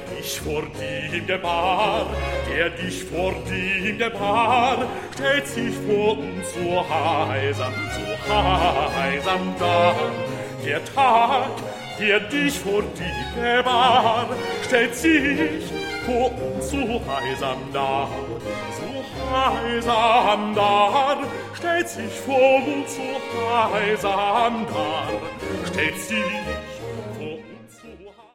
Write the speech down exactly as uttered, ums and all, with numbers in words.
dich vor dem gebar, der dich vor dem gebar, stellt sich vor uns so heisam, so heisam dar. Der Tag, der dich vor dem gebar, stellt sich vor uns so heisam dar, so heisam dar, stellt sich vor uns so heisam dar, stellt sich